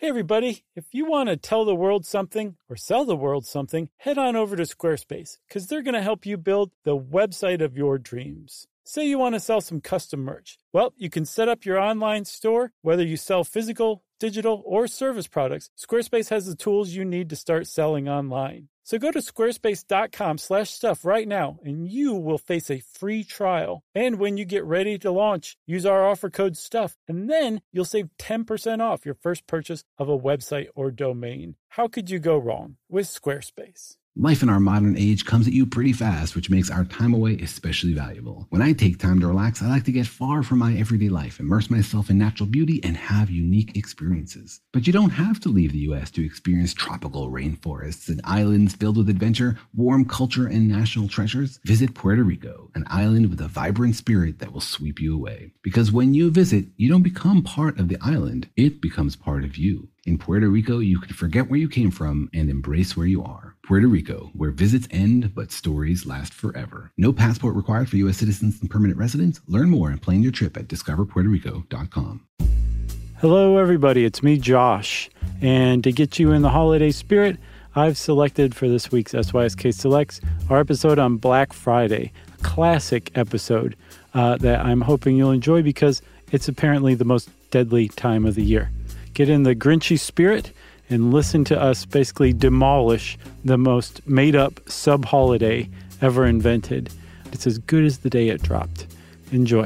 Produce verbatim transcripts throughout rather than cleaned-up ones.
Hey everybody, if you want to tell the world something or sell the world something, head on over to Squarespace because they're going to help you build the website of your dreams. Say you want to sell some custom merch. Well, you can set up your online store, whether you sell physical, digital, or service products. Squarespace has the tools you need to start selling online. So go to squarespace.com slash stuff right now, and you will face a free trial. And when you get ready to launch, use our offer code STUFF, and then you'll save ten percent off your first purchase of a website or domain. How could you go wrong with Squarespace? Life in our modern age comes at you pretty fast, which makes our time away especially valuable. When I take time to relax, I like to get far from my everyday life, immerse myself in natural beauty, and have unique experiences. But you don't have to leave the U S to experience tropical rainforests and islands filled with adventure, warm culture, and national treasures. Visit Puerto Rico, an island with a vibrant spirit that will sweep you away. Because when you visit, you don't become part of the island, it becomes part of you. In Puerto Rico, you can forget where you came from and embrace where you are. Puerto Rico, where visits end, but stories last forever. No passport required for U S citizens and permanent residents. Learn more and plan your trip at discover puerto rico dot com. Hello, everybody. It's me, Josh. And to get you in the holiday spirit, I've selected for this week's S Y S K Selects our episode on Black Friday, a classic episode uh, that I'm hoping you'll enjoy because it's apparently the most deadly time of the year. Get in the Grinchy spirit and listen to us basically demolish the most made-up sub-holiday ever invented. It's as good as the day it dropped. Enjoy.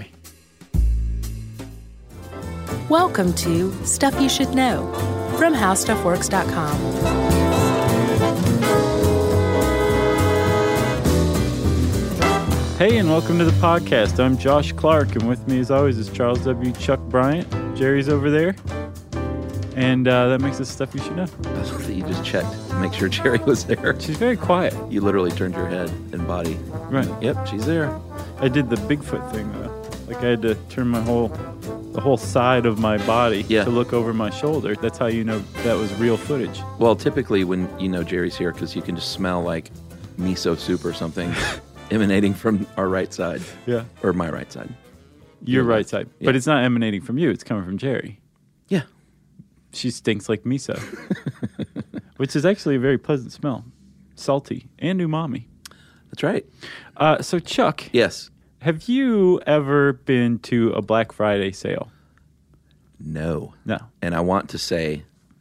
Welcome to Stuff You Should Know from how stuff works dot com. Hey, and welcome to the podcast. I'm Josh Clark, and with me as always is Charles W. Chuck Bryant. Jerry's over there. And uh, that makes us Stuff You Should Know. That's what you just checked to make sure Jerry was there. She's very quiet. You literally turned your head and body. Right. Yep, she's there. I did the Bigfoot thing, though. Like, I had to turn my whole, the whole side of my body yeah. to look over my shoulder. That's how you know that was real footage. Well, typically when you know Jerry's here, because you can just smell like miso soup or something emanating from our right side. Yeah. Or my right side. Your right left. side. Yeah. But it's not emanating from you. It's coming from Jerry. Yeah. She stinks like miso, which is actually a very pleasant smell. Salty and umami. That's right. Uh, so, Chuck. Yes. Have you ever been to a Black Friday sale? No. No. And I want to say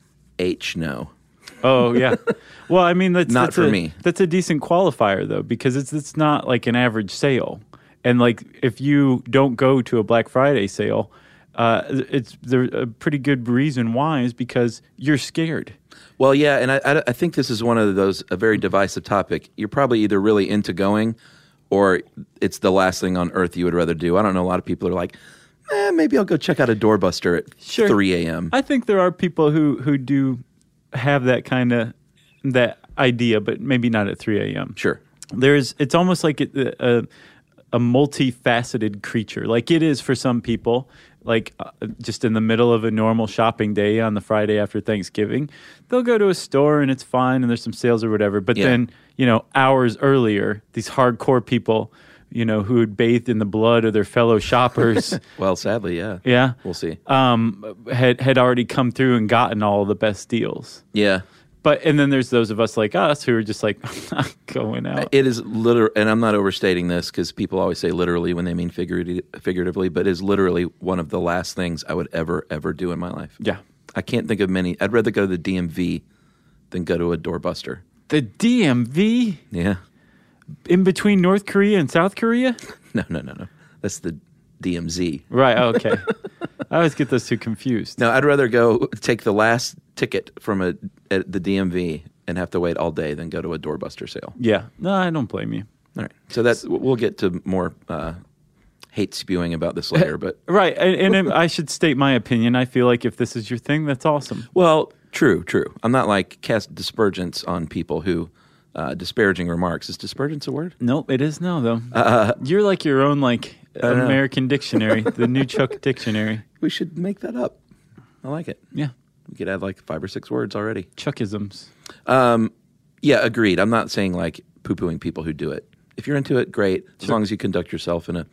H no. Oh, yeah. Well, I mean, that's not that's for a, me. That's a decent qualifier, though, because it's it's not like an average sale. And, like, if you don't go to a Black Friday sale, uh, it's there a pretty good reason why is because you're scared. Well, yeah, and I, I, I think this is one of those, a very divisive topic. You're probably either really into going or it's the last thing on earth you would rather do. I don't know. A lot of people are like, eh, maybe I'll go check out a doorbuster at sure. three a.m. I think there are people who, who do have that kind of that idea, but maybe not at three a.m. Sure. There's, it's almost like a, a, a multifaceted creature. Like it is for some people, like uh, just in the middle of a normal shopping day on the Friday after Thanksgiving, they'll go to a store and it's fine and there's some sales or whatever. But yeah. then, you know, hours earlier, these hardcore people, you know, who had bathed in the blood of their fellow shoppers. Well, sadly, yeah. Yeah. We'll see. Um, had, had already come through and gotten all the best deals. Yeah. But, and then there's those of us like us who are just like, I'm not going out. It is literal, and I'm not overstating this because people always say literally when they mean figurative, figuratively, but it is literally one of the last things I would ever, ever do in my life. Yeah. I can't think of many. I'd rather go to the D M V than go to a doorbuster. The D M V? Yeah. In between North Korea and South Korea? No, no, no, no. That's the D M Z. Right, okay. I always get those two confused. No, I'd rather go take the last ticket from a at the D M V and have to wait all day than go to a doorbuster sale. Yeah. No, I don't blame you. All right. So that's we'll get to more uh, hate spewing about this later, but right. And, and I should state my opinion. I feel like if this is your thing, that's awesome. Well, true, true. I'm not like cast dispersions on people who uh, disparaging remarks. Is dispergence a word? Nope, it is now though. Uh, You're like your own like American dictionary, the New Chuck Dictionary. We should make that up. I like it. Yeah. We could add like five or six words already. Chuckisms. Um, yeah, agreed. I'm not saying like poo-pooing people who do it. If you're into it, great. As sure. long as you conduct yourself in a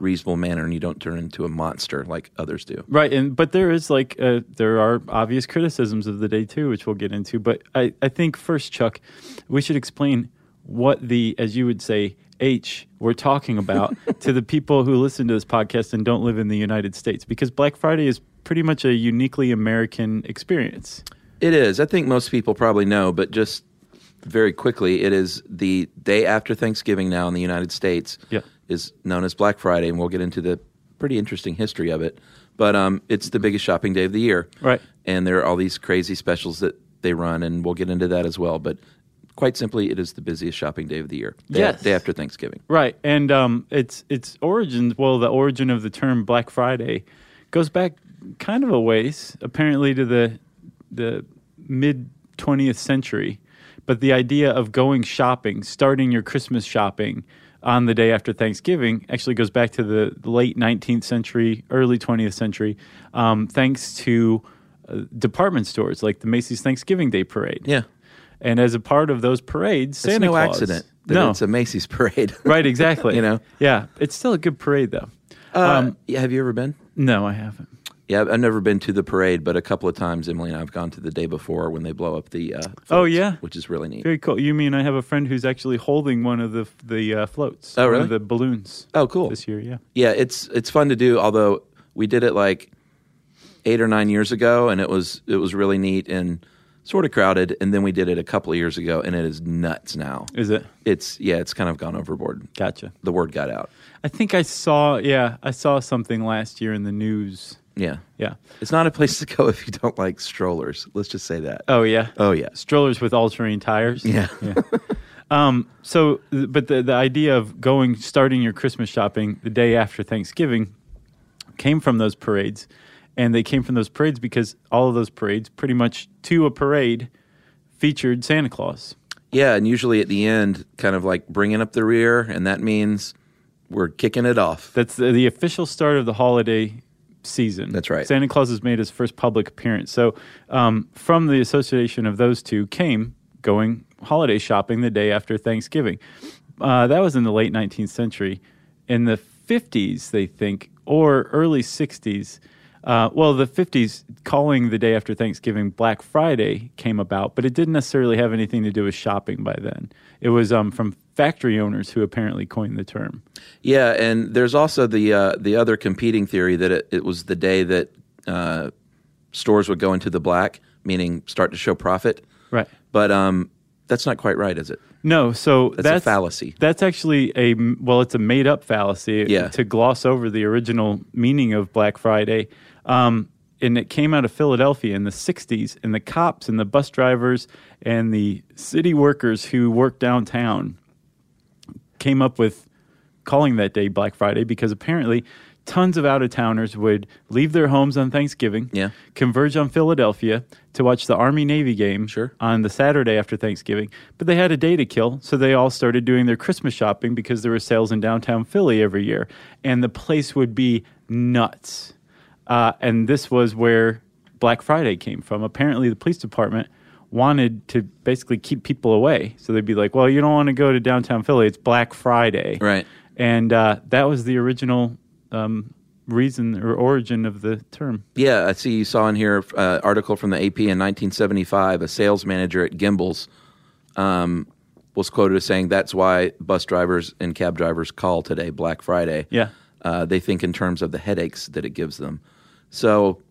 reasonable manner, and you don't turn into a monster like others do. Right, and but there is like uh, there are obvious criticisms of the day too, which we'll get into. But I, I think first, Chuck, we should explain what the, as you would say, H we're talking about to the people who listen to this podcast and don't live in the United States, because Black Friday is pretty much a uniquely American experience. It is. I think most people probably know, but just very quickly, it is the day after Thanksgiving now in the United States. Yeah. Is known as Black Friday, and we'll get into the pretty interesting history of it. But um, it's the biggest shopping day of the year. Right. And there are all these crazy specials that they run, and we'll get into that as well. But quite simply, it is the busiest shopping day of the year. Day, Yes. day after Thanksgiving. Right, and um, its its origins, well, the origin of the term Black Friday goes back kind of a ways, apparently to the the mid twentieth century. But the idea of going shopping, starting your Christmas shopping on the day after Thanksgiving, actually goes back to the late nineteenth century, early twentieth century, um, thanks to uh, department stores like the Macy's Thanksgiving Day Parade. Yeah. And as a part of those parades, It's Santa no Claus. accident that no. it's a Macy's parade. Right, exactly. You know? Yeah, it's still a good parade, though. Uh, Um, yeah, have you ever been? No, I haven't. Yeah, I've never been to the parade, but a couple of times Emily and I have gone to the day before when they blow up the uh, floats, Oh, yeah? which is really neat. Very cool. You mean I have a friend who's actually holding one of the the uh, floats. Oh, One really? of the balloons. Oh, cool. This year, yeah. Yeah, it's it's fun to do, although we did it like eight or nine years ago, and it was it was really neat and sort of crowded, and then we did it a couple of years ago, and it is nuts now. Is it? It's, yeah, it's kind of gone overboard. Gotcha. The word got out. I think I saw, yeah, I saw something last year in the news. Yeah. Yeah. It's not a place to go if you don't like strollers. Let's just say that. Oh, yeah? Oh, yeah. Strollers with all-terrain tires? Yeah. yeah. Um, so, but the, the idea of going, starting your Christmas shopping the day after Thanksgiving came from those parades. And they came from those parades because all of those parades, pretty much to a parade, featured Santa Claus. Yeah, and usually at the end, kind of like bringing up the rear, and that means we're kicking it off. That's the, the official start of the holiday season. That's right. Santa Claus has made his first public appearance. So um, from the association of those two came going holiday shopping the day after Thanksgiving. Uh, that was in the late nineteenth century. In the fifties, they think, or early sixties, uh, well, the fifties, calling the day after Thanksgiving Black Friday came about, but it didn't necessarily have anything to do with shopping by then. It was um, from factory owners who apparently coined the term. Yeah, and there's also the uh, the other competing theory that it, it was the day that uh, stores would go into the black, meaning start to show profit. Right. But um, that's not quite right, is it? No, so That's, that's, a fallacy. That's actually a, well, it's a made-up fallacy Yeah. to gloss over the original meaning of Black Friday. Um, and it came out of Philadelphia in the sixties, and the cops and the bus drivers and the city workers who worked downtown came up with calling that day Black Friday because apparently tons of out-of-towners would leave their homes on Thanksgiving, Yeah. converge on Philadelphia to watch the Army-Navy game Sure. on the Saturday after Thanksgiving. But they had a day to kill, so they all started doing their Christmas shopping because there were sales in downtown Philly every year. And the place would be nuts. Uh, and this was where Black Friday came from. Apparently, the police department wanted to basically keep people away. So they'd be like, well, you don't want to go to downtown Philly. It's Black Friday. Right. And uh, that was the original um, reason or origin of the term. Yeah, I see you saw in here uh, article from the A P in nineteen seventy-five. A sales manager at Gimbel's um, was quoted as saying that's why bus drivers and cab drivers call today Black Friday. Yeah. Uh, they think in terms of the headaches that it gives them. So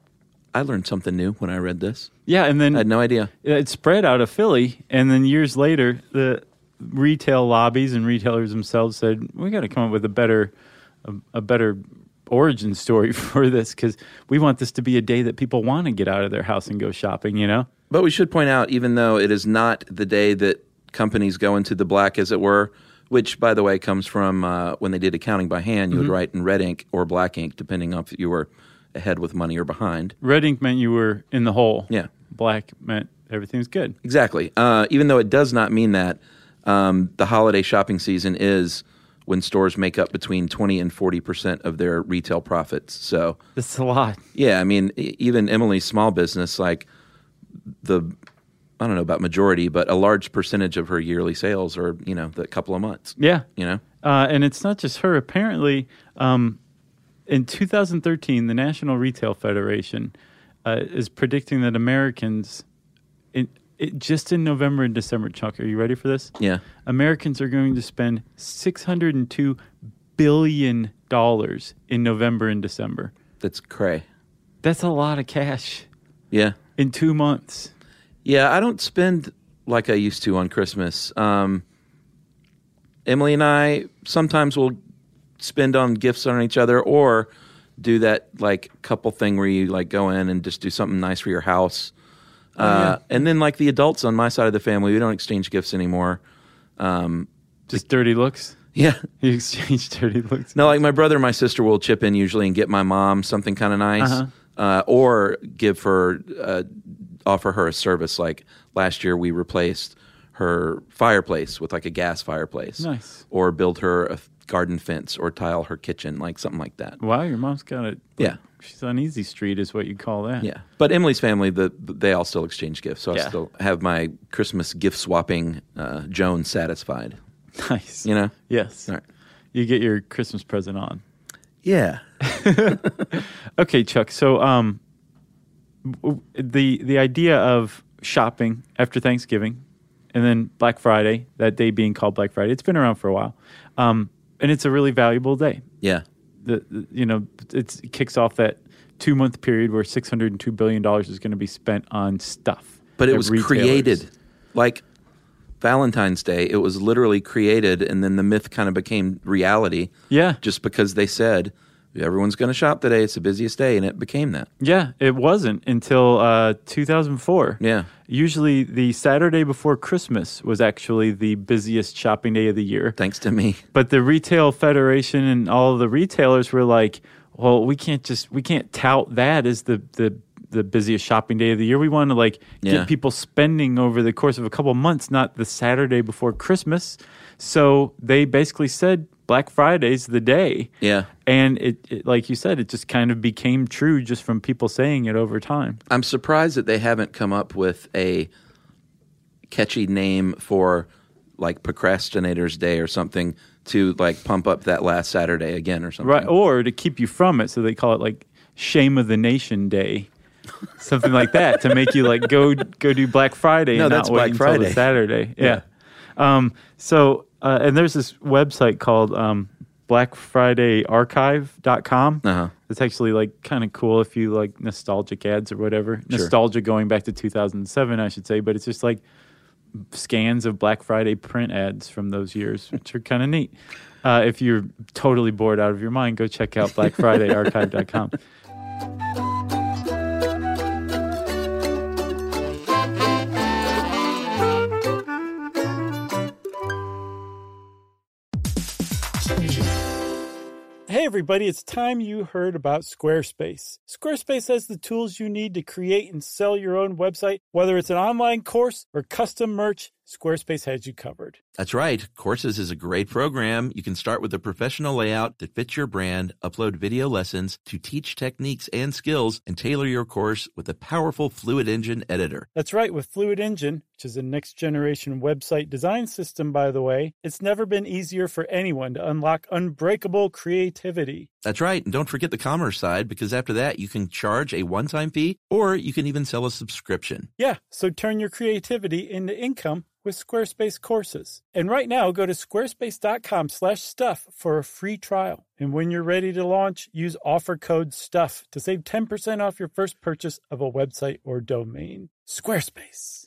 I learned something new when I read this. Yeah, and then I had no idea. it spread out of Philly, and then years later, the retail lobbies and retailers themselves said, we got to come up with a better a, a better origin story for this because we want this to be a day that people want to get out of their house and go shopping, you know? But we should point out, even though it is not the day that companies go into the black, as it were, which, by the way, comes from uh, when they did accounting by hand, you Mm-hmm. would write in red ink or black ink, depending on if you were ahead with money or behind. Red ink meant you were in the hole. Yeah. Black meant everything's good. Exactly. Uh, even though it does not mean that, um, the holiday shopping season is when stores make up between twenty and forty percent of their retail profits. So, That's a lot. yeah, I mean, e- even Emily's small business, like the I don't know about majority, but a large percentage of her yearly sales are, you know, the couple of months. Yeah. You know? Uh, and it's not just her. Apparently, um, in two thousand thirteen, the National Retail Federation uh, is predicting that Americans, in, it, just in November and December, Chuck, are you ready for this? Yeah. Americans are going to spend six hundred two billion dollars in November and December. That's cray. That's a lot of cash. Yeah. In two months. Yeah, I don't spend like I used to on Christmas. Um, Emily and I sometimes will spend on gifts on each other or do that like couple thing where you like go in and just do something nice for your house. Oh, uh, yeah. And then like the adults on my side of the family, we don't exchange gifts anymore. Um, Just dirty looks? yeah. You exchange dirty looks? No, like my brother and my sister will chip in usually and get my mom something kind of nice. Uh-huh. Uh, or give her, uh, offer her a service. Like last year, we replaced her fireplace with like a gas fireplace. Nice. Or build her a garden fence or tile her kitchen, like something like that. Wow, your mom's got it. Yeah. She's on Easy Street is what you call that. Yeah. But Emily's family, the, they all still exchange gifts. So Yeah. I still have my Christmas gift swapping uh, Joan satisfied. Nice. You know? Yes. All right. You get your Christmas present on. Yeah. Okay, Chuck. So, um, w- the the idea of shopping after Thanksgiving, and then Black Friday, that day being called Black Friday, it's been around for a while, um, and it's a really valuable day. Yeah. The, the you know it's, it kicks off that two month period where six hundred and two billion dollars is going to be spent on stuff. But it at was retailers. created like Valentine's Day. It was literally created, and then the myth kind of became reality. Yeah. Just because they said everyone's going to shop today, it's the busiest day, and it became that. Yeah, it wasn't until uh, two thousand four. Yeah. Usually the Saturday before Christmas was actually the busiest shopping day of the year. Thanks to me. But the Retail Federation and all of the retailers were like, well, we can't just, we can't tout that as the, the, the busiest shopping day of the year. We want to like Yeah. get people spending over the course of a couple of months, not the Saturday before Christmas. So they basically said Black Friday's the day. Yeah. And it, it, like you said, it just kind of became true just from people saying it over time. I'm surprised that they haven't come up with a catchy name for like Procrastinator's Day or something to like pump up that last Saturday again or something. Right. Or to keep you from it. So they call it like Shame of the Nation Day. Something like that to make you like go go do Black Friday No, and that's not wait Black until Friday. the Saturday. Yeah. Um, so, uh, and there's this website called um, black friday archive dot com. Uh-huh. It's actually like kind of cool if you like nostalgic ads or whatever. Sure. Nostalgia going back to two thousand seven, I should say. But it's just like scans of Black Friday print ads from those years, which are kind of neat. Uh, if you're totally bored out of your mind, go check out black friday archive dot com. Hey everybody, it's time you heard about Squarespace. Squarespace has the tools you need to create and sell your own website. Whether it's an online course or custom merch, Squarespace has you covered. That's right. Courses is a great program. You can start with a professional layout that fits your brand, upload video lessons to teach techniques and skills, and tailor your course with a powerful Fluid Engine editor. That's right, with Fluid Engine, which is a next-generation website design system, by the way, it's never been easier for anyone to unlock unbreakable creativity. That's right. And don't forget the commerce side, because after that, you can charge a one-time fee, or you can even sell a subscription. Yeah, so turn your creativity into income with Squarespace courses. And right now, go to squarespace.com slash stuff for a free trial. And when you're ready to launch, use offer code STUFF to save ten percent off your first purchase of a website or domain. Squarespace.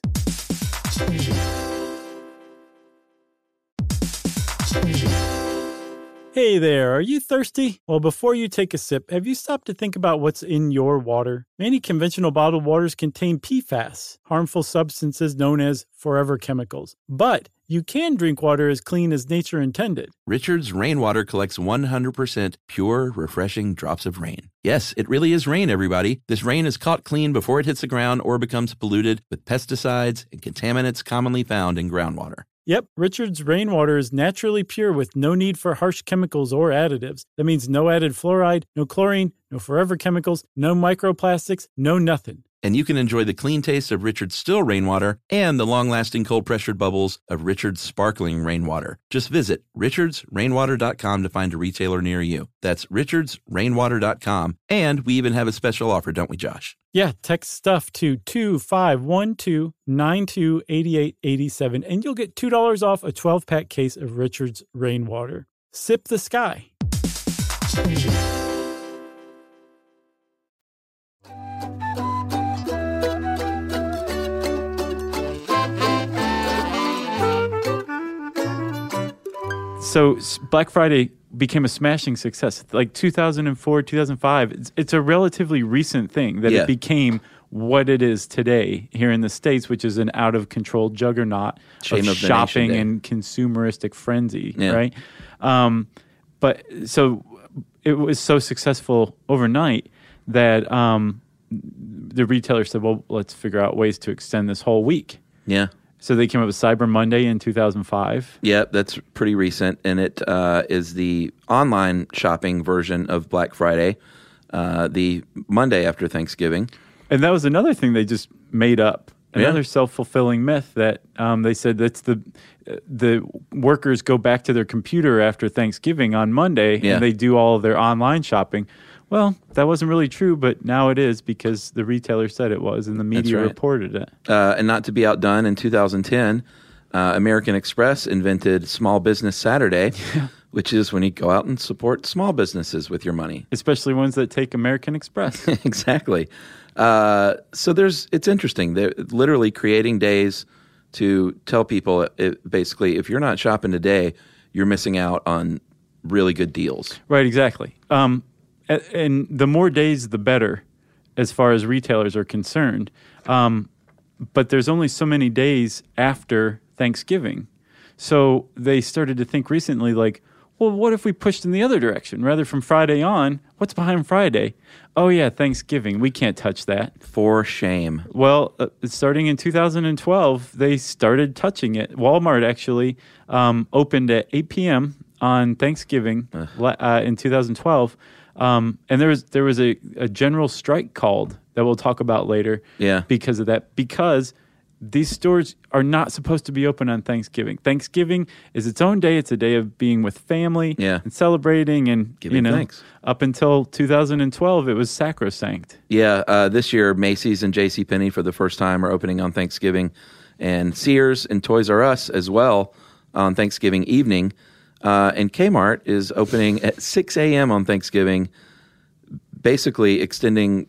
Hey there, are you thirsty? Well, before you take a sip, have you stopped to think about what's in your water? Many conventional bottled waters contain P FAS, harmful substances known as forever chemicals. But you can drink water as clean as nature intended. Richard's Rainwater collects one hundred percent pure, refreshing drops of rain. Yes, it really is rain, everybody. This rain is caught clean before it hits the ground or becomes polluted with pesticides and contaminants commonly found in groundwater. Yep, Richard's Rainwater is naturally pure with no need for harsh chemicals or additives. That means no added fluoride, no chlorine, no forever chemicals, no microplastics, no nothing. And you can enjoy the clean taste of Richard's still rainwater and the long-lasting cold-pressured bubbles of Richard's sparkling rainwater. Just visit richards rainwater dot com to find a retailer near you. That's richards rainwater dot com. And we even have a special offer, don't we, Josh? Yeah, text stuff to two five one two, nine two eight eight eight seven, and you'll get two dollars off a twelve-pack case of Richard's Rainwater. Sip the sky. So Black Friday became a smashing success. Like two thousand four, two thousand five, it's, it's a relatively recent thing that Yeah. it became what it is today here in the States, which is an out-of-control juggernaut Shame of of the shopping nation day. and consumeristic frenzy, Yeah. right? Um, but so it was so successful overnight that um, the retailer said, well, let's figure out ways to extend this whole week. Yeah. So they came up with Cyber Monday in two thousand five. Yeah, that's pretty recent, and it uh, is the online shopping version of Black Friday, uh, the Monday after Thanksgiving. And that was another thing they just made up. Another Yeah. self-fulfilling myth that um, they said that's the the workers go back to their computer after Thanksgiving on Monday Yeah. and they do all of their online shopping. Well, that wasn't really true, but now it is because the retailer said it was and the media right. reported it. Uh, and not to be outdone, in two thousand ten, uh, American Express invented Small Business Saturday, which is when you go out and support small businesses with your money. Especially ones that take American Express. Exactly. Uh, so there's it's interesting. They're literally creating days to tell people, it, basically, if you're not shopping today, you're missing out on really good deals. Right, exactly. Um, a- and the more days, the better, as far as retailers are concerned. Um, but there's only so many days after Thanksgiving. So they started to think recently, like, well, what if we pushed in the other direction? Rather from Friday on, what's behind Friday? Oh, yeah, Thanksgiving. We can't touch that. For shame. Well, uh, starting in two thousand twelve, they started touching it. Walmart actually um, opened at eight p.m. on Thanksgiving la- uh, in two thousand twelve. Um, and there was there was a, a general strike called that we'll talk about later Yeah. because of that. Because these stores are not supposed to be open on Thanksgiving. Thanksgiving is its own day. It's a day of being with family Yeah. and celebrating. And, Giving you know, thanks. up until two thousand twelve, it was sacrosanct. Yeah, uh, this year Macy's and JCPenney for the first time are opening on Thanksgiving, and Sears and Toys R Us as well on Thanksgiving evening. Uh, and Kmart is opening at six a.m. on Thanksgiving, basically extending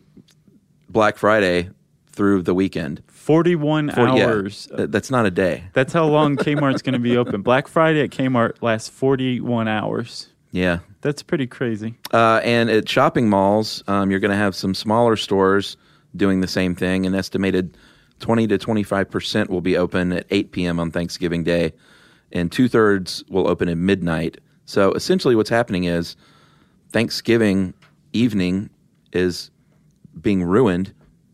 Black Friday through the weekend. forty-one For- yeah, hours. th- that's not a day. That's how long Kmart's going to be open. Black Friday at Kmart lasts forty-one hours. Yeah. That's pretty crazy. Uh, and at shopping malls, um, you're going to have some smaller stores doing the same thing. An estimated twenty to twenty-five percent will be open at eight p.m. on Thanksgiving Day, and two-thirds will open at midnight. So essentially what's happening is Thanksgiving evening is being ruined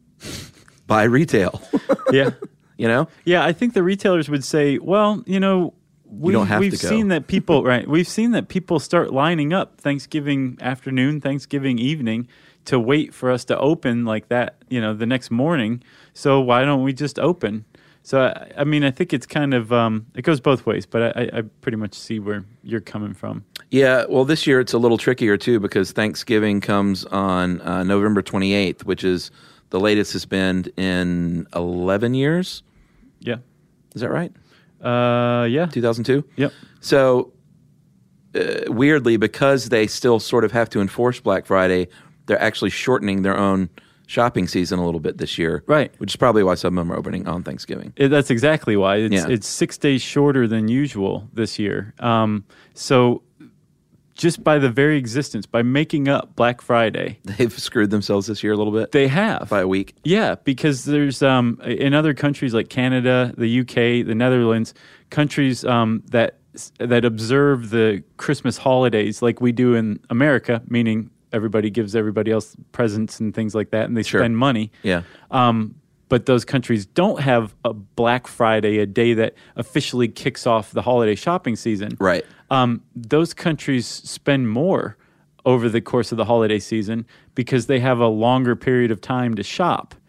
by retail. Yeah. You know? Yeah, I think the retailers would say, well, you know, we, don't have we've to go. seen that people, right, we've seen that people start lining up Thanksgiving afternoon, Thanksgiving evening to wait for us to open like that, you know, the next morning. So why don't we just open? So, I, I mean, I think it's kind of, um, it goes both ways, but I, I pretty much see where you're coming from. Yeah, well, this year it's a little trickier, too, because Thanksgiving comes on uh, November twenty-eighth, which is the latest it's been in eleven years. Yeah. Is that right? Uh, yeah. two thousand two? Yep. So, uh, weirdly, because they still sort of have to enforce Black Friday, they're actually shortening their own shopping season a little bit this year. Right. Which is probably why some of them are opening on Thanksgiving. It, that's exactly why. It's, Yeah. it's six days shorter than usual this year. Um, so just by the very existence, by making up Black Friday, They've screwed themselves this year a little bit they have. by a week. Yeah, because there's um, in other countries like Canada, the U K, the Netherlands, countries um, that that observe the Christmas holidays like we do in America, meaning everybody gives everybody else presents and things like that, and they Sure. spend money. Yeah. Um, but those countries don't have a Black Friday, a day that officially kicks off the holiday shopping season. Right. Um, those countries spend more over the course of the holiday season because they have a longer period of time to shop. Yeah.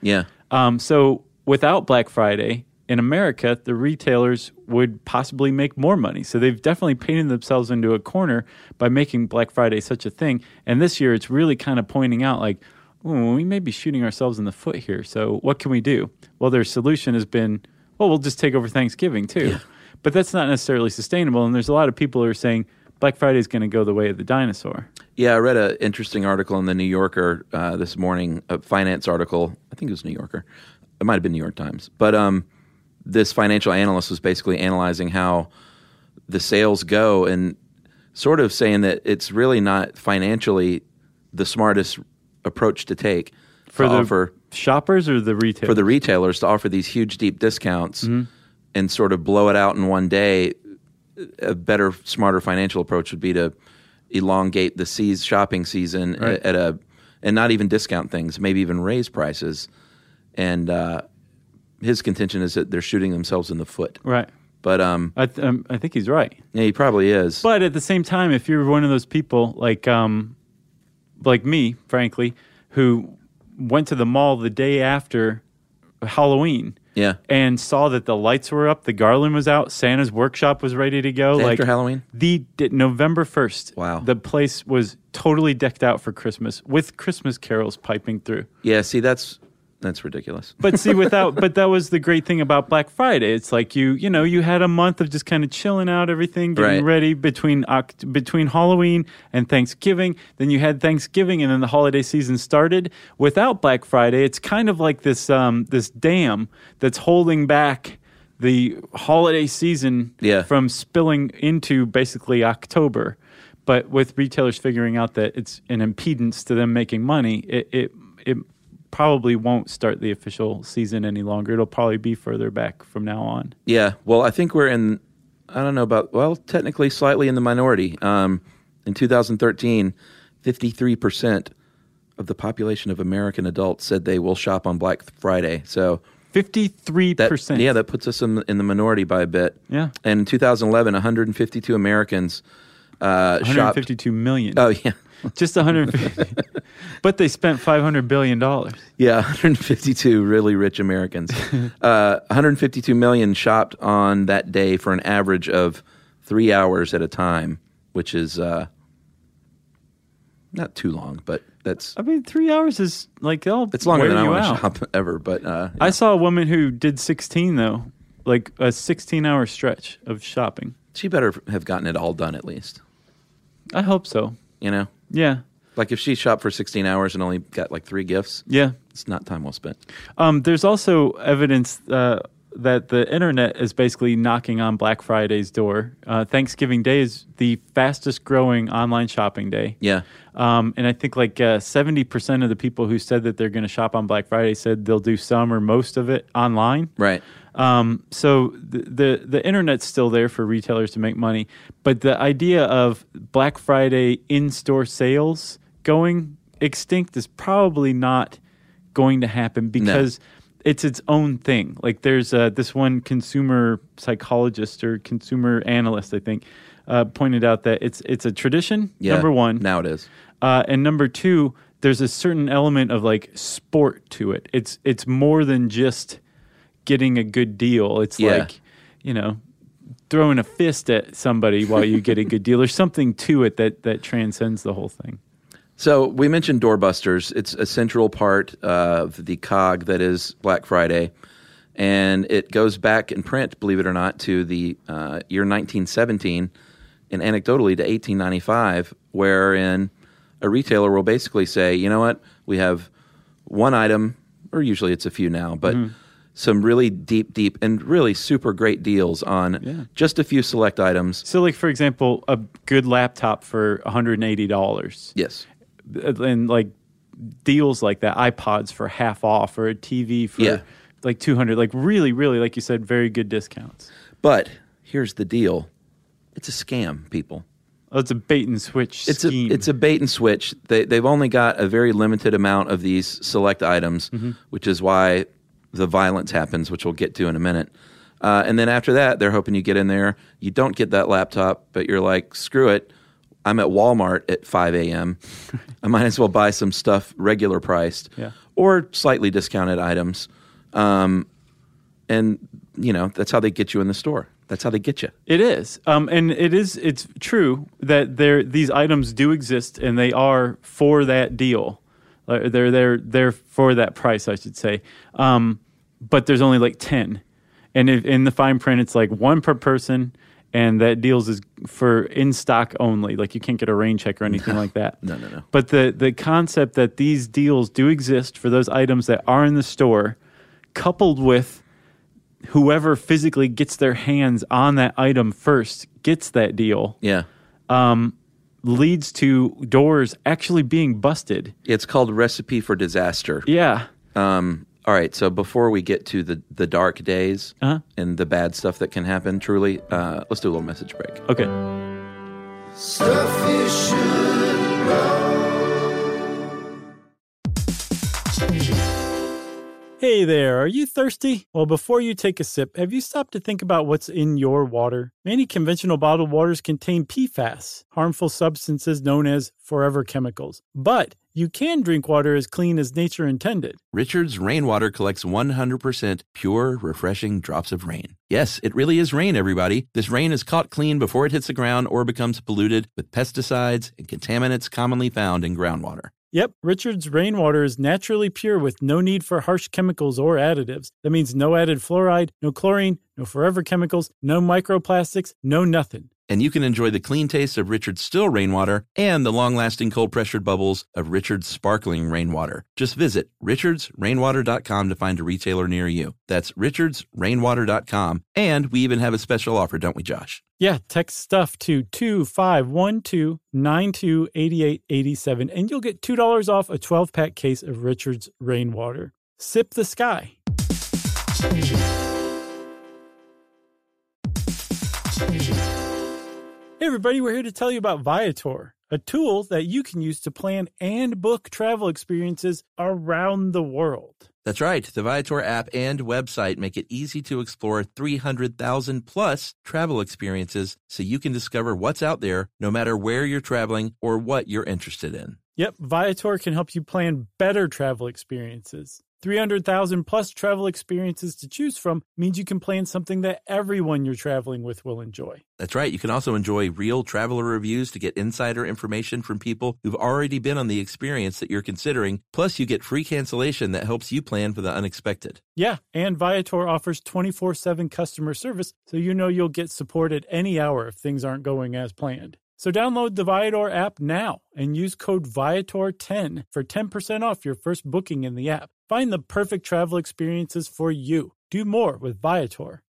Um, so without Black Friday, in America, the retailers would possibly make more money. So they've definitely painted themselves into a corner by making Black Friday such a thing. And this year, it's really kind of pointing out like, oh, we may be shooting ourselves in the foot here. So what can we do? Well, their solution has been, well, we'll just take over Thanksgiving too. Yeah. But that's not necessarily sustainable. And there's a lot of people who are saying Black Friday is going to go the way of the dinosaur. Yeah, I read an interesting article in the New Yorker uh, this morning, a finance article. I think it was New Yorker. It might have been New York Times. But um, this financial analyst was basically analyzing how the sales go and sort of saying that it's really not financially the smartest approach to take for to the offer, shoppers or the retailers? For the retailers to offer these huge, deep discounts mm-hmm. and sort of blow it out in one day. A better, smarter financial approach would be to elongate the seas, shopping season right. at, at a, and not even discount things, maybe even raise prices. And uh, his contention is that they're shooting themselves in the foot. Right. But um, I, th- um, I think he's right. Yeah, he probably is. But at the same time, if you're one of those people like um, like me, frankly, who went to the mall the day after Halloween, yeah, and saw that the lights were up, the garland was out, Santa's workshop was ready to go. Day like after Halloween, the November first. Wow, the place was totally decked out for Christmas with Christmas carols piping through. Yeah, see, that's. That's ridiculous. But see, without, but that was the great thing about Black Friday. It's like you, you know, you had a month of just kind of chilling out, everything, getting right. ready between Oct- between Halloween and Thanksgiving. Then you had Thanksgiving, and then the holiday season started. Without Black Friday, it's kind of like this um, this dam that's holding back the holiday season yeah. from spilling into basically October. But with retailers figuring out that it's an impedance to them making money, it it it. probably won't start the official season any longer. It'll probably be further back from now on. Yeah. Well, I think we're in, I don't know about, well, technically slightly in the minority. Um, in two thousand thirteen, fifty-three percent of the population of American adults said they will shop on Black Friday. So fifty-three percent. That, yeah, that puts us in, in the minority by a bit. Yeah. And in two thousand eleven, one hundred fifty-two Americans uh, one hundred fifty-two shopped. million. Oh, yeah. Just one hundred fifty. But they spent five hundred billion dollars. Yeah, one hundred fifty-two really rich Americans. uh, one hundred fifty-two million shopped on that day for an average of three hours at a time, which is uh, not too long, but that's... I mean, three hours is like... Oh, it's longer than I want out. to shop ever, but... Uh, yeah. I saw a woman who did sixteen, though. Like a sixteen-hour stretch of shopping. She better have gotten it all done at least. I hope so. You know? Yeah. Like if she shopped for sixteen hours and only got like three gifts, yeah, it's not time well spent. Um, there's also evidence uh, that the internet is basically knocking on Black Friday's door. Uh, Thanksgiving Day is the fastest growing online shopping day. Yeah. Um, and I think like uh, seventy percent of the people who said that they're going to shop on Black Friday said they'll do some or most of it online. Right. Um, so the, the the internet's still there for retailers to make money, but the idea of Black Friday in-store sales going extinct is probably not going to happen because no. it's its own thing. Like there's uh, this one consumer psychologist or consumer analyst, I think, uh, pointed out that it's it's a tradition. Yeah, number one, now it is, uh, and number two, there's a certain element of like sport to it. It's it's more than just getting a good deal. It's yeah. like, you know, throwing a fist at somebody while you get a good deal. There's something to it that that transcends the whole thing. So we mentioned doorbusters. It's a central part of the cog that is Black Friday, and it goes back in print, believe it or not, to the uh, year nineteen seventeen, and anecdotally to eighteen ninety-five, wherein a retailer will basically say, you know what, we have one item, or usually it's a few now, but mm-hmm. some really deep, deep, and really super great deals on yeah. just a few select items. So like, for example, a good laptop for one hundred eighty dollars. Yes. And like deals like that, iPods for half off, or a T V for yeah. like two hundred, like really, really, like you said, very good discounts. But here's the deal. It's a scam, people. Oh, it's a bait and switch it's scheme. A, it's a bait and switch. They, they've only got a very limited amount of these select items, mm-hmm. which is why the violence happens, which we'll get to in a minute. Uh, and then after that, they're hoping you get in there. You don't get that laptop, but you're like, screw it. I'm at Walmart at five a.m. I might as well buy some stuff regular priced yeah. or slightly discounted items. Um, and, you know, that's how they get you in the store. That's how they get you. It is. Um, and it is, it's true that there, these items do exist and they are for that deal. Uh, they're, they're, they're for that price, I should say. Um, but there's only like ten. And if, in the fine print, it's like one per person, and that deals is for in stock only. Like you can't get a rain check or anything no. like that. No, no, no. But the, the concept that these deals do exist for those items that are in the store, coupled with whoever physically gets their hands on that item first gets that deal. Yeah. Um, leads to doors actually being busted. It's called Recipe for Disaster. Yeah. Um, all right, so before we get to the, the dark days uh-huh. and the bad stuff that can happen, truly, uh, let's do a little message break. Okay. Stuff you should know. Hey there, are you thirsty? Well, before you take a sip, have you stopped to think about what's in your water? Many conventional bottled waters contain P FAS, harmful substances known as forever chemicals. But you can drink water as clean as nature intended. Richard's Rainwater collects one hundred percent pure, refreshing drops of rain. Yes, it really is rain, everybody. This rain is caught clean before it hits the ground or becomes polluted with pesticides and contaminants commonly found in groundwater. Yep, Richard's Rainwater is naturally pure with no need for harsh chemicals or additives. That means no added fluoride, no chlorine, no forever chemicals, no microplastics, no nothing. And you can enjoy the clean taste of Richard's still rainwater and the long-lasting cold-pressured bubbles of Richard's sparkling rainwater. Just visit richards rainwater dot com to find a retailer near you. That's richards rainwater dot com. And we even have a special offer, don't we, Josh? Yeah, text stuff to two five one two, nine two eight eight eight seven, and you'll get two dollars off a twelve-pack case of Richard's Rainwater. Sip the sky. Hey everybody, we're here to tell you about Viator, a tool that you can use to plan and book travel experiences around the world. That's right. The Viator app and website make it easy to explore three hundred thousand plus travel experiences so you can discover what's out there no matter where you're traveling or what you're interested in. Yep, Viator can help you plan better travel experiences. three hundred thousand plus travel experiences to choose from means you can plan something that everyone you're traveling with will enjoy. That's right. You can also enjoy real traveler reviews to get insider information from people who've already been on the experience that you're considering. Plus, you get free cancellation that helps you plan for the unexpected. Yeah, and Viator offers twenty-four seven customer service, so you know you'll get support at any hour if things aren't going as planned. So download the Viator app now and use code Viator ten for ten percent off your first booking in the app. Find the perfect travel experiences for you. Do more with Viator.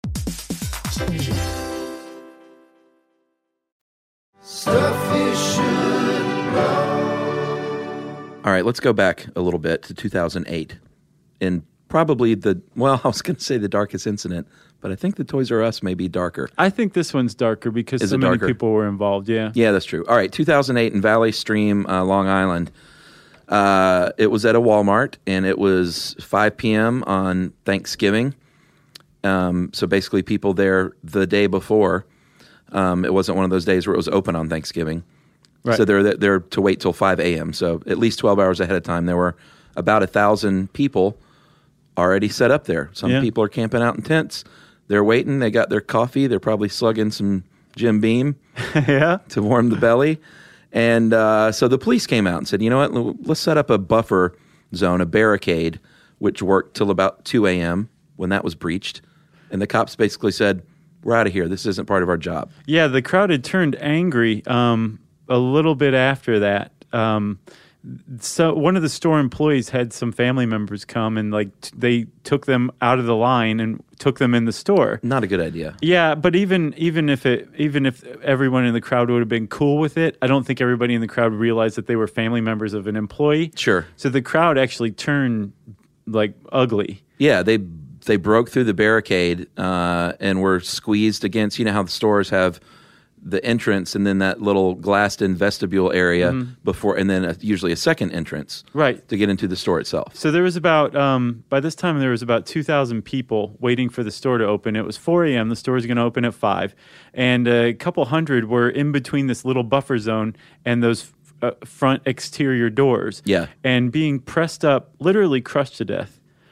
Stuff you should know. All right, let's go back a little bit to two thousand eight. And probably the, well, I was going to say the darkest incident, but I think the Toys R Us may be darker. I think this one's darker because Is so it many darker? people were involved, yeah. Yeah, that's true. All right, two thousand eight in Valley Stream, uh, Long Island. Uh, it was at a Walmart, and it was five p.m. on Thanksgiving. Um, so basically people there the day before. Um, it wasn't one of those days where it was open on Thanksgiving. Right. So they're there to wait till five a.m. So at least twelve hours ahead of time. There were about one thousand people already set up there. Some Yeah. people are camping out in tents. They're waiting. They got their coffee. They're probably slugging some Jim Beam yeah. to warm the belly. And uh, so the police came out and said, you know what, let's set up a buffer zone, a barricade, which worked till about two a.m. when that was breached. And the cops basically said, we're out of here. This isn't part of our job. Yeah, the crowd had turned angry um, a little bit after that. Um, so one of the store employees had some family members come and like t- they took them out of the line and took them in the store. Not a good idea. Yeah, but even even if it even if everyone in the crowd would have been cool with it, I don't think everybody in the crowd realized that they were family members of an employee. Sure. So the crowd actually turned like ugly. Yeah, they they broke through the barricade uh, and were squeezed against, you know how the stores have the entrance and then that little glassed-in vestibule area Mm-hmm. before, and then a, usually a second entrance Right. to get into the store itself. So there was about, um, by this time, there was about two thousand people waiting for the store to open. It was four a.m. The store was going to open at five. And a couple hundred were in between this little buffer zone and those uh, front exterior doors. Yeah. And being pressed up, literally crushed to death.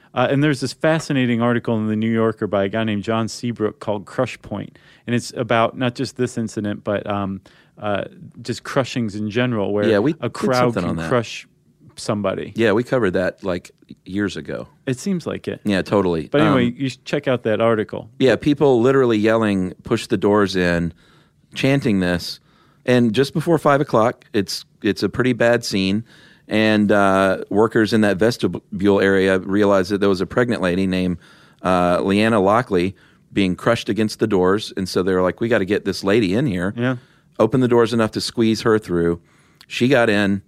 Uh, and there's this fascinating article in the New Yorker by a guy named John Seabrook called Crush Point. And it's about not just this incident, but um, uh, just crushings in general, where Yeah, we a did crowd something can on that. crush somebody. Yeah, we covered that like years ago. It seems like it. Yeah, totally. But anyway, Um, you should check out that article. yeah, people literally yelling, push the doors in, chanting this. And just before five o'clock, it's it's a pretty bad scene. And uh, workers in that vestibule area realized that there was a pregnant lady named uh, Leanna Lockley being crushed against the doors. And so they were like, we got to get this lady in here. Yeah. Open the doors enough to squeeze her through. She got in,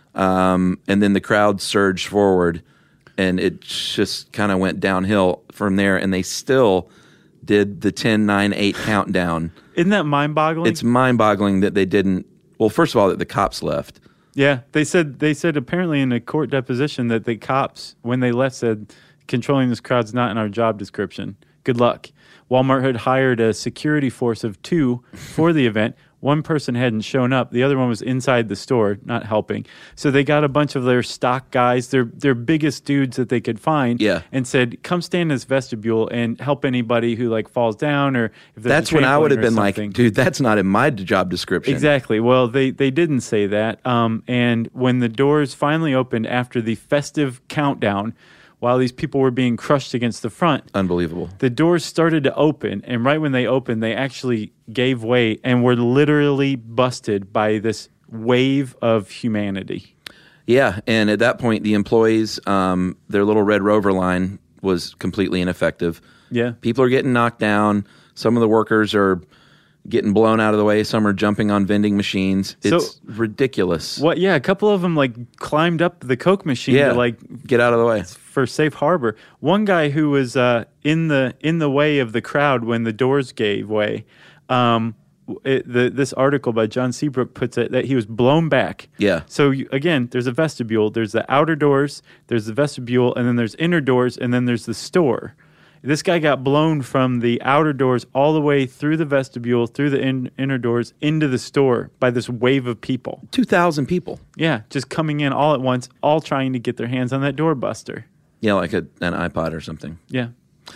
um, and then the crowd surged forward, and it just kind of went downhill from there. And they still did the ten, nine, eight countdown. Isn't that mind-boggling? It's mind-boggling that they didn't. Well, first of all, that the cops left. Yeah, they said they said apparently in a court deposition that the cops, when they left, said controlling this crowd's not in our job description. Good luck. Walmart had hired a security force of two for the event. One person hadn't shown up. The other one was inside the store, not helping. So they got a bunch of their stock guys, their their biggest dudes that they could find, Yeah. and said, "Come stand in this vestibule and help anybody who like falls down or if there's That's a when I would have trampoline or been like, something." dude, that's not in my job description. Exactly. Well, they, they didn't say that. Um, and when the doors finally opened after the festive countdown, while these people were being crushed against the front, Unbelievable. the doors started to open. And right when they opened, they actually gave way and were literally busted by this wave of humanity. Yeah, and at that point, the employees, um, their little Red Rover line was completely ineffective. Yeah. People are getting knocked down. Some of the workers are getting blown out of the way. Some are jumping on vending machines. So- It's ridiculous. What? Yeah, a couple of them like climbed up the Coke machine Yeah, to like get out of the way. for safe harbor. One guy who was uh, in the in the way of the crowd when the doors gave way. Um, it, the, this article by John Seabrook puts it that he was blown back. Yeah. So you, again, there's a vestibule. There's the outer doors. There's the vestibule, and then there's inner doors, and then there's the store. This guy got blown from the outer doors all the way through the vestibule, through the in, inner doors, into the store by this wave of people. two thousand people. Yeah, just coming in all at once, all trying to get their hands on that doorbuster. Yeah, like a, an iPod or something. Yeah.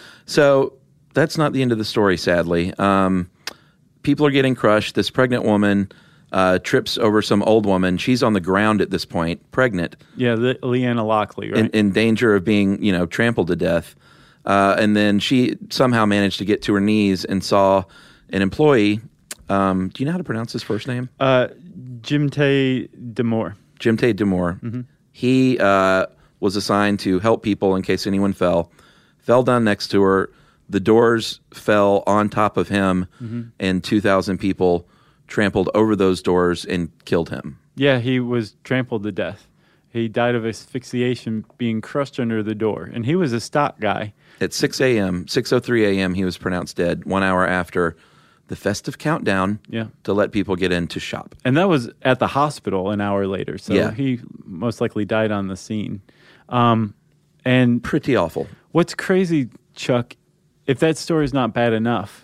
So that's not the end of the story, sadly. Um, people are getting crushed. This pregnant woman uh, trips over some old woman. She's on the ground at this point, pregnant, Yeah, the, Leanna Lockley, right? in, in danger of being, you know, trampled to death. Uh, and then she somehow managed to get to her knees and saw an employee. Um, do you know how to pronounce his first name? uh, Jim Tay Demore. Jim Tate Demore. He uh, was assigned to help people in case anyone fell. Fell down next to her. The doors fell on top of him, and two thousand people trampled over those doors and killed him. Yeah, he was trampled to death. He died of asphyxiation being crushed under the door. And he was a stock guy. At six a.m., six oh three a.m., he was pronounced dead one hour after the festive countdown Yeah. to let people get in to shop. And that was at the hospital an hour later. So Yeah. he most likely died on the scene. Um, and Pretty awful. what's crazy, Chuck, if that story is not bad enough,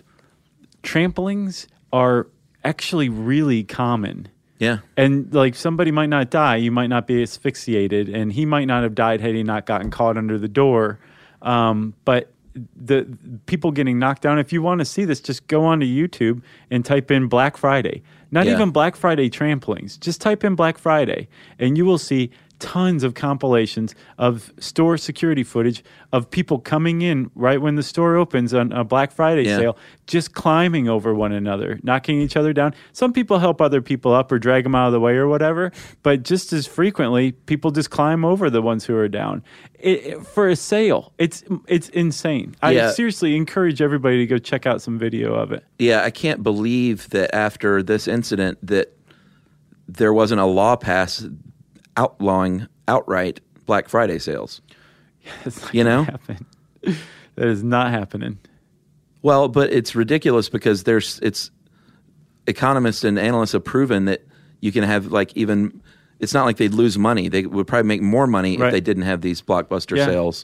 tramplings are actually really common. Yeah. And like somebody might not die, you might not be asphyxiated, and he might not have died had he not gotten caught under the door. Um, but the people getting knocked down, if you want to see this, just go onto YouTube and type in Black Friday. Not Yeah. even Black Friday tramplings. Just type in Black Friday, and you will see tons of compilations of store security footage of people coming in right when the store opens on a Black Friday Yeah. sale, just climbing over one another, knocking each other down. Some people help other people up or drag them out of the way or whatever, but just as frequently, people just climb over the ones who are down it, it- for a sale. It's it's insane. I Yeah. seriously encourage everybody to go check out some video of it. Yeah, I can't believe that after this incident that there wasn't a law passed outlawing outright Black Friday sales. It's not You gonna know? happen. That is not happening. Well, but it's ridiculous because there's it's economists and analysts have proven that you can have like even it's not like they'd lose money. They would probably make more money Right. if they didn't have these blockbuster Yeah. sales.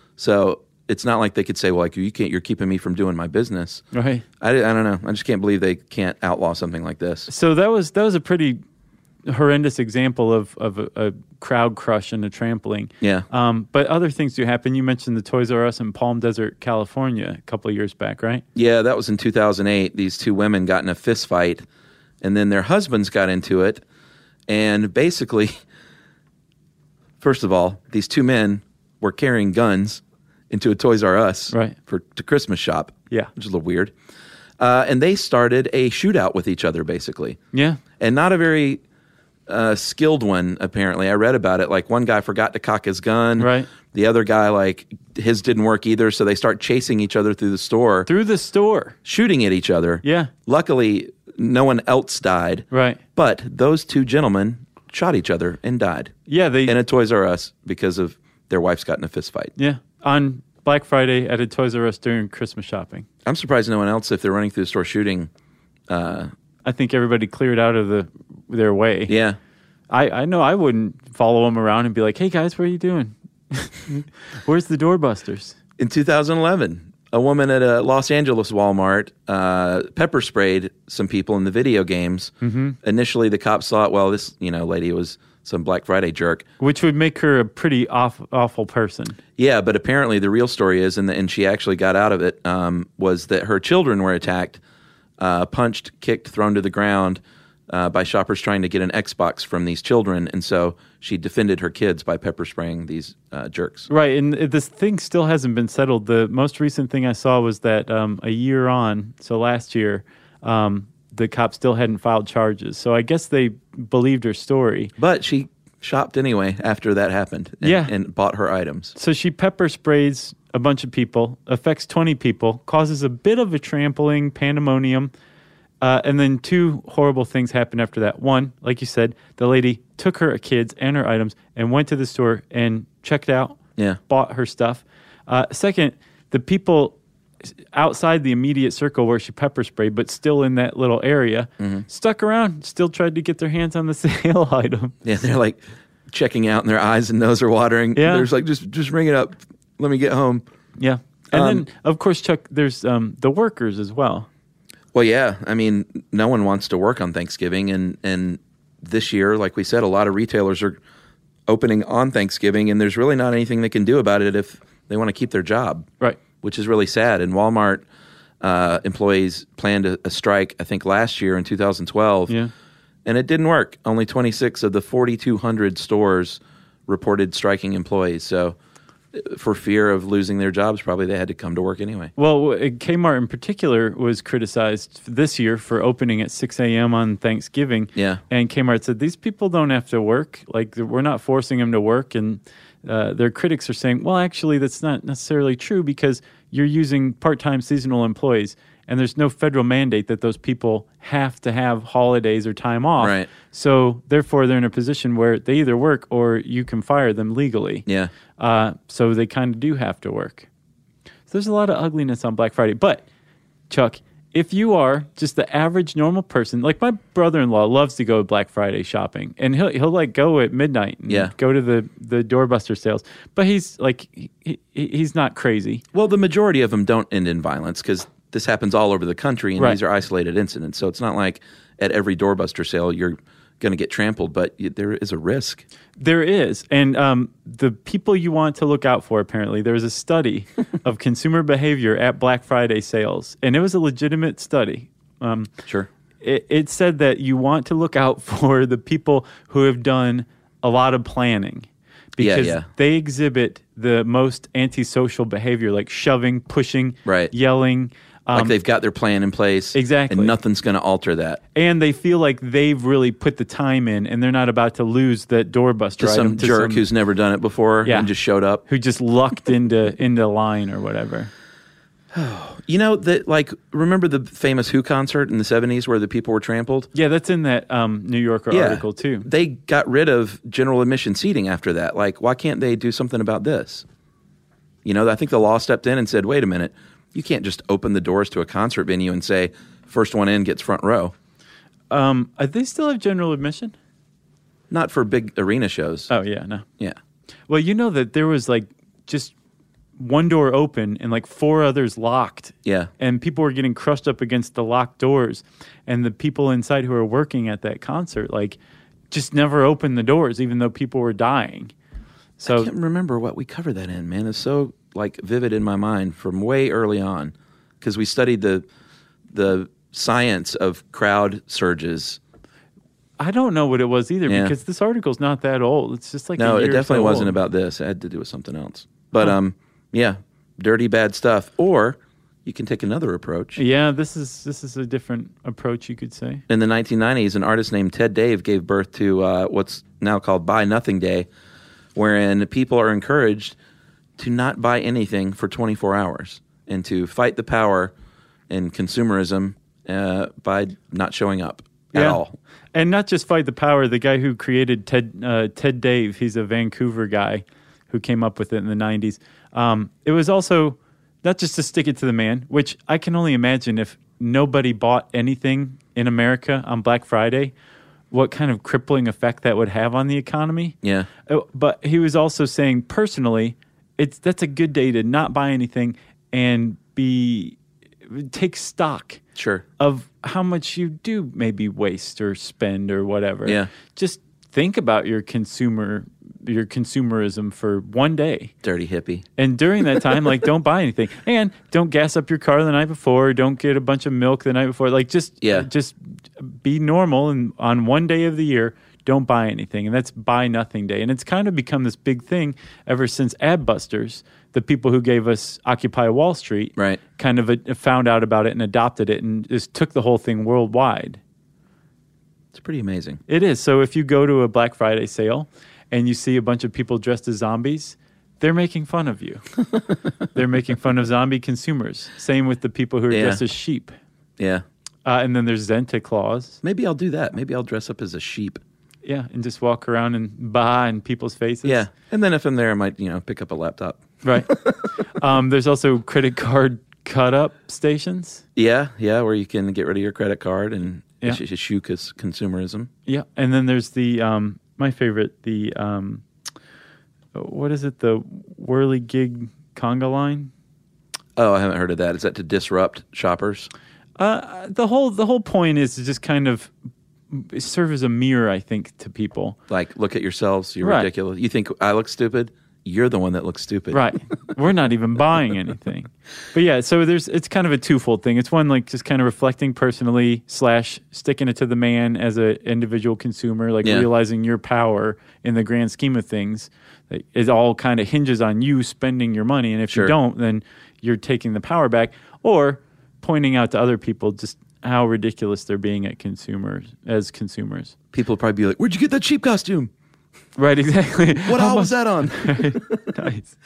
So it's not like they could say, well, like you can't, you're keeping me from doing my business. Right. I, I don't know. I just can't believe they can't outlaw something like this. So that was that was a pretty horrendous example of, of a, a crowd crush and a trampling. Yeah. Um, but other things do happen. You mentioned the Toys R Us in Palm Desert, California, a couple of years back, right? Yeah, that was in two thousand eight. These two women got in a fist fight, and then their husbands got into it. And basically, first of all, these two men were carrying guns into a Toys R Us right. for to Christmas shop. Yeah. Which is a little weird. Uh, and they started a shootout with each other, basically. Yeah. And not a very uh, skilled one, apparently. I read about it. Like, one guy forgot to cock his gun. Right. The other guy, like, his didn't work either, so they start chasing each other through the store. Through the store. Shooting at each other. Yeah. Luckily, no one else died. Right. But those two gentlemen shot each other and died. Yeah. They, in a Toys R Us because of their wives got in a fist fight. Yeah. On Black Friday at a Toys R Us during Christmas shopping. I'm surprised no one else, if they're running through the store shooting. Uh, I think everybody cleared out of the their way. Yeah. I, I know I wouldn't follow them around and be like, hey, guys, what are you doing? Where's the doorbusters? In two thousand eleven, a woman at a Los Angeles Walmart uh, pepper sprayed some people in the video games. Mm-hmm. Initially, the cops thought, well, this you know lady was some Black Friday jerk. Which would make her a pretty off, awful person. Yeah, but apparently the real story is, and, the, and she actually got out of it, um, was that her children were attacked, uh, punched, kicked, thrown to the ground uh, by shoppers trying to get an Xbox from these children. And so she defended her kids by pepper spraying these uh, jerks. Right, and this thing still hasn't been settled. The most recent thing I saw was that um, a year on, so last year, um, the cops still hadn't filed charges. So I guess they believed her story. But she shopped anyway after that happened and, yeah. and bought her items. So she pepper sprays a bunch of people, affects twenty people, causes a bit of a trampling, pandemonium, uh, and then two horrible things happened after that. One, like you said, the lady took her kids and her items and went to the store and checked out, yeah. bought her stuff. Uh, second, the people outside the immediate circle where she pepper sprayed, but still in that little area, mm-hmm. stuck around, still tried to get their hands on the sale item. Yeah, they're like checking out and their eyes and nose are watering. Yeah. They're just like, just, just ring it up. Let me get home. Yeah. And um, then, of course, Chuck, there's um, the workers as well. Well, yeah. I mean, no one wants to work on Thanksgiving. And, and this year, like we said, a lot of retailers are opening on Thanksgiving, and there's really not anything they can do about it if they want to keep their job. Right. Which is really sad. And Walmart uh, employees planned a, a strike, I think, last year in two thousand twelve. Yeah. And it didn't work. Only twenty-six of the forty-two hundred stores reported striking employees. So for fear of losing their jobs, probably they had to come to work anyway. Well, Kmart in particular was criticized this year for opening at six a.m. on Thanksgiving. Yeah. And Kmart said, these people don't have to work. Like, we're not forcing them to work. And uh, their critics are saying, well, actually, that's not necessarily true because you're using part-time seasonal employees. And there's no federal mandate that those people have to have holidays or time off. Right. So, therefore, they're in a position where they either work or you can fire them legally. Yeah. Uh, so they kind of do have to work. So there's a lot of ugliness on Black Friday. But, Chuck, if you are just the average normal person, like my brother-in-law loves to go Black Friday shopping. And he'll, he'll like, go at midnight and yeah. go to the, the doorbuster sales. But he's, like, he, he's not crazy. Well, the majority of them don't end in violence because this happens all over the country, and right. these are isolated incidents. So it's not like at every doorbuster sale you're going to get trampled, but y- there is a risk. There is. And um, the people you want to look out for, apparently, there was a study of consumer behavior at Black Friday sales, and it was a legitimate study. Um, sure. It, it said that you want to look out for the people who have done a lot of planning. Because yeah, yeah. they exhibit the most antisocial behavior, like shoving, pushing, right. yelling. Um, like they've got their plan in place. Exactly. And nothing's going to alter that. And they feel like they've really put the time in and they're not about to lose that doorbuster to item some to jerk some, who's never done it before yeah, and just showed up. Who just lucked into into line or whatever. You know, that like remember the famous Who concert in the seventies where the people were trampled? Yeah, that's in that um, New Yorker yeah. article too. They got rid of general admission seating after that. Like, why can't they do something about this? You know, I think the law stepped in and said, wait a minute, you can't just open the doors to a concert venue and say, first one in gets front row. Um, uh, they still have general admission? Not for big arena shows. Oh, yeah, no. Yeah. Well, you know that there was like just one door open and like four others locked. Yeah. And people were getting crushed up against the locked doors. And the people inside who were working at that concert, like, just never opened the doors, even though people were dying. So I can't remember what we covered that in, man. It's so like vivid in my mind from way early on because we studied the the science of crowd surges. I don't know what it was either Yeah. because this article's not that old. It's just like No, a year it definitely or so wasn't old. about this. It had to do with something else. But Huh. um, yeah, dirty, bad stuff. Or you can take another approach. Yeah, this is this is a different approach, you could say. In the nineteen nineties, an artist named Ted Dave gave birth to uh, what's now called Buy Nothing Day, wherein people are encouraged to not buy anything for twenty-four hours and to fight the power in consumerism uh, by not showing up at Yeah. all. And not just fight the power. The guy who created Ted uh, Ted Dave, he's a Vancouver guy who came up with it in the nineties. Um, it was also not just to stick it to the man, which I can only imagine if nobody bought anything in America on Black Friday, what kind of crippling effect that would have on the economy. Yeah. Uh, But he was also saying personally, it's that's a good day to not buy anything and be take stock Sure. of how much you do maybe waste or spend or whatever. Yeah. Just think about your consumer your consumerism for one day. Dirty hippie. And during that time, like, don't buy anything. And don't gas up your car the night before. Don't get a bunch of milk the night before. Like, just Yeah. just be normal. And on one day of the year, don't buy anything. And that's Buy Nothing Day. And it's kind of become this big thing ever since Adbusters, the people who gave us Occupy Wall Street, Right. kind of uh, found out about it and adopted it and just took the whole thing worldwide. It's pretty amazing. It is. So if you go to a Black Friday sale and you see a bunch of people dressed as zombies, they're making fun of you. They're making fun of zombie consumers. Same with the people who are Yeah. dressed as sheep. Yeah. Uh, and then there's Santa Claus. Maybe I'll do that. Maybe I'll dress up as a sheep. Yeah, and just walk around and bah in people's faces. Yeah. And then if I'm there, I might, you know, pick up a laptop. Right. um, there's also credit card cut-up stations. Yeah. Yeah. Where you can get rid of your credit card and Yeah. issue issue cons- consumerism. Yeah, and then there's the um, my favorite, the um, what is it? The Whirly Gig Conga line. Oh, I haven't heard of that. Is that to disrupt shoppers? Uh, the whole the whole point is to just kind of serve as a mirror, I think, to people. Like, look at yourselves. You're Right. ridiculous. You think I look stupid? You're the one that looks stupid. Right. We're not even buying anything. But yeah, so there's it's kind of a twofold thing. It's one, like, just kind of reflecting personally slash sticking it to the man as an individual consumer, like Yeah. realizing your power in the grand scheme of things. It all kind of hinges on you spending your money. And if Sure. you don't, then you're taking the power back. Or pointing out to other people just how ridiculous they're being at consumers as consumers. People will probably be like, where'd you get that cheap costume? Right, exactly. What How aisle was much- that on? Nice.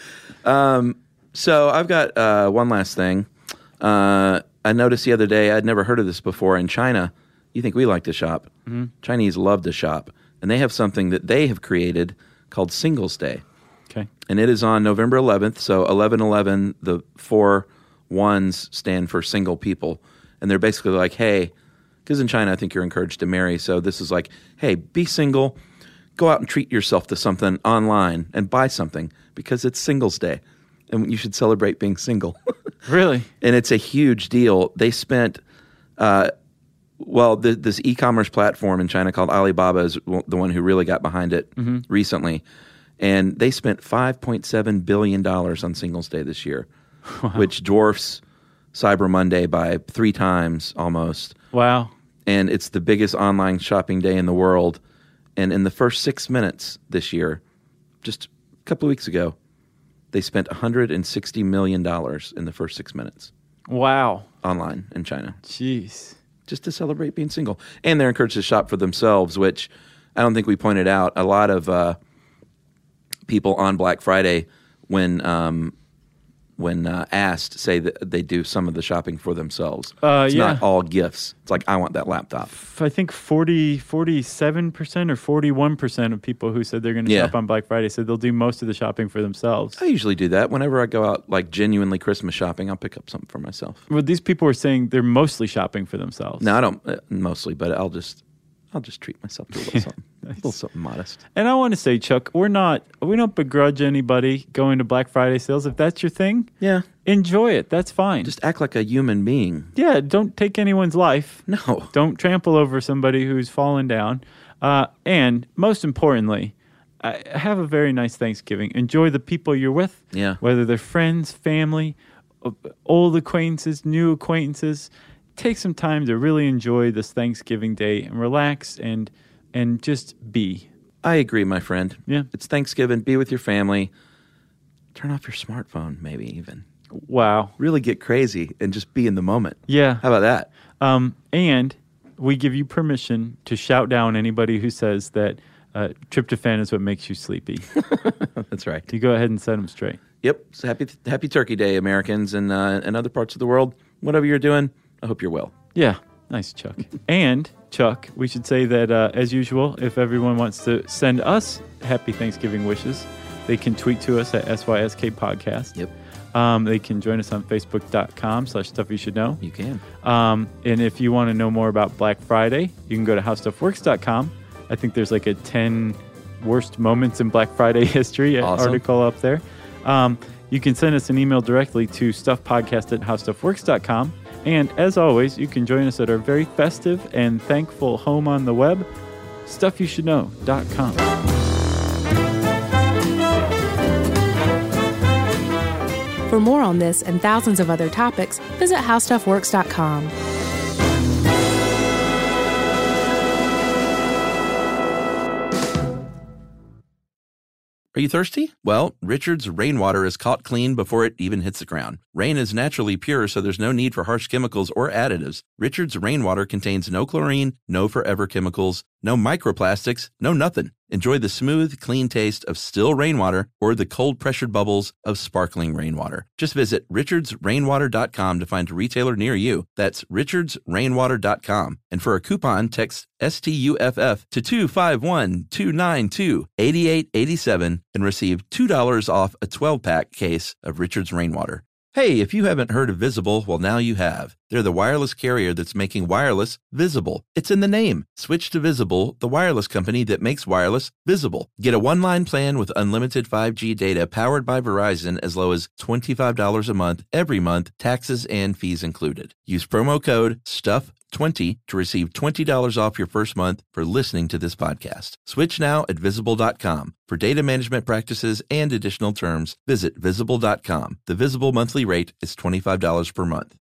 So I've got uh, one last thing. Uh, I noticed the other day, I'd never heard of this before. In China, you think we like to shop. Mm-hmm. Chinese love to shop. And they have something that they have created called Singles Day. Okay. And it is on November eleventh. So eleven eleven, the four ones stand for single people. And they're basically like, hey, because in China, I think you're encouraged to marry. So this is like, hey, be single. Go out and treat yourself to something online and buy something because it's Singles Day. And you should celebrate being single. Really? And it's a huge deal. They spent, uh, well, the, this e-commerce platform in China called Alibaba is w- the one who really got behind it Mm-hmm. recently. And they spent five point seven billion dollars on Singles Day this year, which dwarfs Cyber Monday by three times almost. Wow. And it's the biggest online shopping day in the world. And in the first six minutes this year, just a couple of weeks ago, they spent one hundred sixty million dollars in the first six minutes Wow. online in China Jeez. just to celebrate being single. And they're encouraged to shop for themselves, which I don't think we pointed out. A lot of uh, people on Black Friday, when um, when uh, asked, say that they do some of the shopping for themselves. Uh, it's yeah. not all gifts. It's like, I want that laptop. I think forty, forty-seven percent or forty-one percent of people who said they're going to Yeah. shop on Black Friday said they'll do most of the shopping for themselves. I usually do that. Whenever I go out, like, genuinely Christmas shopping, I'll pick up something for myself. Well, these people were saying they're mostly shopping for themselves. No, I don't uh, mostly, but I'll just, I'll just treat myself to a little something, nice. a little something modest. And I want to say, Chuck, we're not, we don't begrudge anybody going to Black Friday sales. If that's your thing, yeah, enjoy it. That's fine. Just act like a human being. Yeah, don't take anyone's life. No. Don't trample over somebody who's fallen down. Uh, and most importantly, uh, have a very nice Thanksgiving. Enjoy the people you're with. Yeah. Whether they're friends, family, old acquaintances, new acquaintances. Take some time to really enjoy this Thanksgiving day and relax and and just be. I agree, my friend. Yeah. It's Thanksgiving. Be with your family. Turn off your smartphone, maybe even. Wow. Really get crazy and just be in the moment. Yeah. How about that? Um, and we give you permission to shout down anybody who says that uh, tryptophan is what makes you sleepy. That's right. You go ahead and set them straight. Yep. So happy Happy Turkey Day, Americans, and uh, and other parts of the world. Whatever you're doing, I hope you're well. Yeah. Nice, Chuck. And, Chuck, we should say that, uh, as usual, if everyone wants to send us happy Thanksgiving wishes, they can tweet to us at S Y S K Podcast. Yep. Um, they can join us on Facebook.com slash Stuff You Should Know. You can. Um, and if you want to know more about Black Friday, you can go to How Stuff Works dot com. I think there's like a ten worst moments in Black Friday history Awesome. article up there. Um, you can send us an email directly to stuffpodcast at How Stuff Works dot com. And as always, you can join us at our very festive and thankful home on the web, stuff you should know dot com. For more on this and thousands of other topics, visit how stuff works dot com. Are you thirsty? Well, Richard's rainwater is caught clean before it even hits the ground. Rain is naturally pure, so there's no need for harsh chemicals or additives. Richard's rainwater contains no chlorine, no forever chemicals, no microplastics, no nothing. Enjoy the smooth, clean taste of still rainwater or the cold-pressured bubbles of sparkling rainwater. Just visit richards rainwater dot com to find a retailer near you. That's richards rainwater dot com. And for a coupon, text S T U F F to two five one, two nine two, eight eight eight seven and receive two dollars off a twelve-pack case of Richard's Rainwater. Hey, if you haven't heard of Visible, well, now you have. They're the wireless carrier that's making wireless visible. It's in the name. Switch to Visible, the wireless company that makes wireless visible. Get a one-line plan with unlimited five G data powered by Verizon as low as twenty-five dollars a month, every month, taxes and fees included. Use promo code STUFF twenty to receive twenty dollars off your first month for listening to this podcast. Switch now at visible dot com. For data management practices and additional terms, visit visible dot com. The Visible monthly rate is twenty-five dollars per month.